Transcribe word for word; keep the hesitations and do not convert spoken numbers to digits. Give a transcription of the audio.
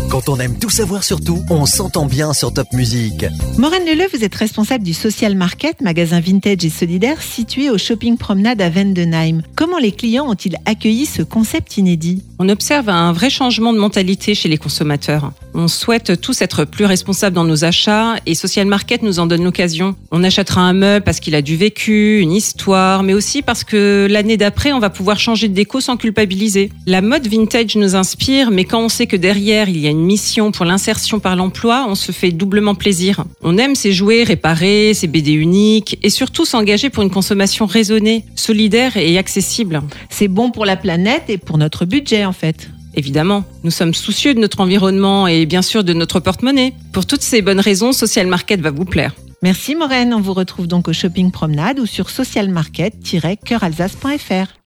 Quand on aime tout savoir sur tout, on s'entend bien sur Top Music. Maureen Leleu, vous êtes responsable du Social Market, magasin vintage et solidaire situé au Shopping Promenade à Vendenheim. Comment les clients ont-ils accueilli ce concept inédit ? On observe un vrai changement de mentalité chez les consommateurs. On souhaite tous être plus responsables dans nos achats et Social Market nous en donne l'occasion. On achètera un meuble parce qu'il a du vécu, une histoire, mais aussi parce que l'année d'après, on va pouvoir changer de déco sans culpabiliser. La mode vintage nous inspire, mais quand on sait que derrière, il y a une mission pour l'insertion par l'emploi, on se fait doublement plaisir. On aime ces jouets réparés, ces B D uniques et surtout s'engager pour une consommation raisonnée, solidaire et accessible. C'est bon pour la planète et pour notre budget en fait. Évidemment, nous sommes soucieux de notre environnement et bien sûr de notre porte-monnaie. Pour toutes ces bonnes raisons, Social Market va vous plaire. Merci Maureen, on vous retrouve donc au Shopping Promenade ou sur social market tiret cœur alsace point f r.